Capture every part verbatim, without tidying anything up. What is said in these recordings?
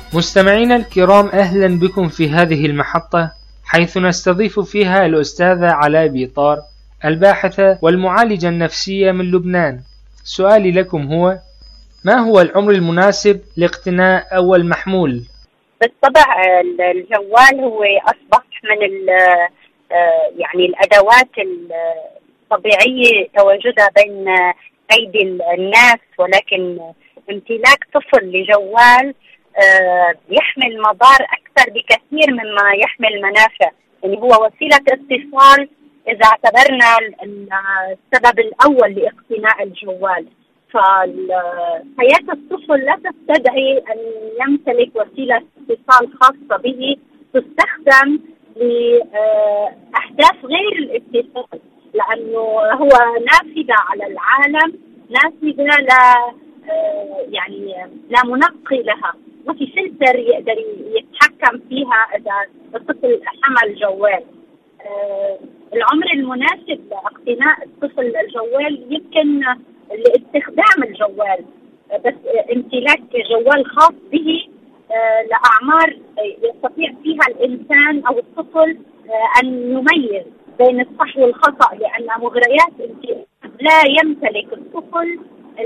مستمعينا الكرام، أهلا بكم في هذه المحطة حيث نستضيف فيها الأستاذة علاء بيطار، الباحثة والمعالجة النفسية من لبنان. سؤالي لكم هو: ما هو العمر المناسب لاقتناء أول محمول؟ بالطبع الجوال هو أصبح من يعني الأدوات الطبيعية تواجدها بين أيدي الناس، ولكن امتلاك طفل لجوال يحمل مضار أكثر بكثير مما يحمل منافع. يعني هو وسيلة اتصال إذا اعتبرنا السبب الأول لاقتناء الجوال، فحياة الطفل لا تستدعي أن يمتلك وسيلة اتصال خاصة به تستخدم لأهداف غير الاتصال، لأنه هو نافذة على العالم، نافذة لا يعني لا منقي لها، ما في فلتر يقدر يتحكم فيها إذا الطفل حمل جوال. العمر المناسب لاقتناء الطفل الجوال يمكن لاستخدام الجوال، بس امتلاك جوال خاص به لأعمار يستطيع فيها الإنسان أو الطفل أن يميز بين الصح والخطأ، لأن مغريات لا يمتلك الطفل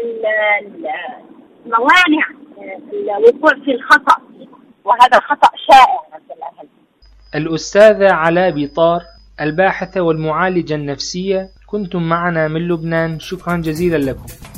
الموانع الوقوع في الخطأ، وهذا خطأ شائع عند الأهل. الأستاذة علاء بيطار، الباحثة والمعالجة النفسية، كنتم معنا من لبنان. شكرا جزيلا لكم.